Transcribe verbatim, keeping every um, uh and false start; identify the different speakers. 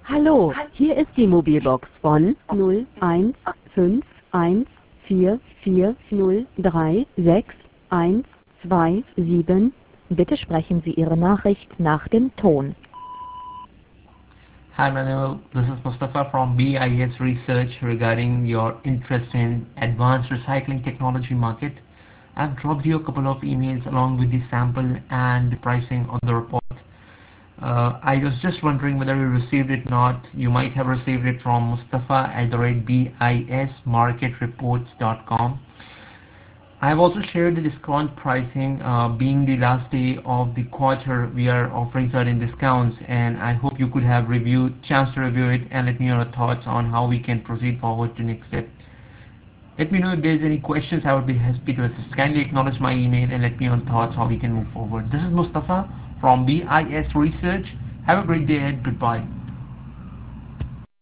Speaker 1: Hallo, hier ist die Mobilbox von null eins fünf eins vier vier null drei sechs eins zwei sieben. Bitte sprechen Sie Ihre Nachricht nach dem Ton.
Speaker 2: Hi Manuel, this is Mustafa from B I S Research regarding your interest in advanced recycling technology market. I've dropped you a couple of emails along with the sample and the pricing on the report. Uh, I was just wondering whether you received it or not. You might have received it from Mustafa at the rate bismarketreports dot com. I have also shared the discount pricing. Uh, being the last day of the quarter, we are offering certain discounts, and I hope you could have reviewed, chance to review it, and let me know your thoughts on how we can proceed forward to next step. Let me know if there's any questions. I would be happy to assist. Kindly acknowledge my email and let me know your thoughts how we can move forward. This is Mustafa from B I S Research. Have a great day ahead. Goodbye.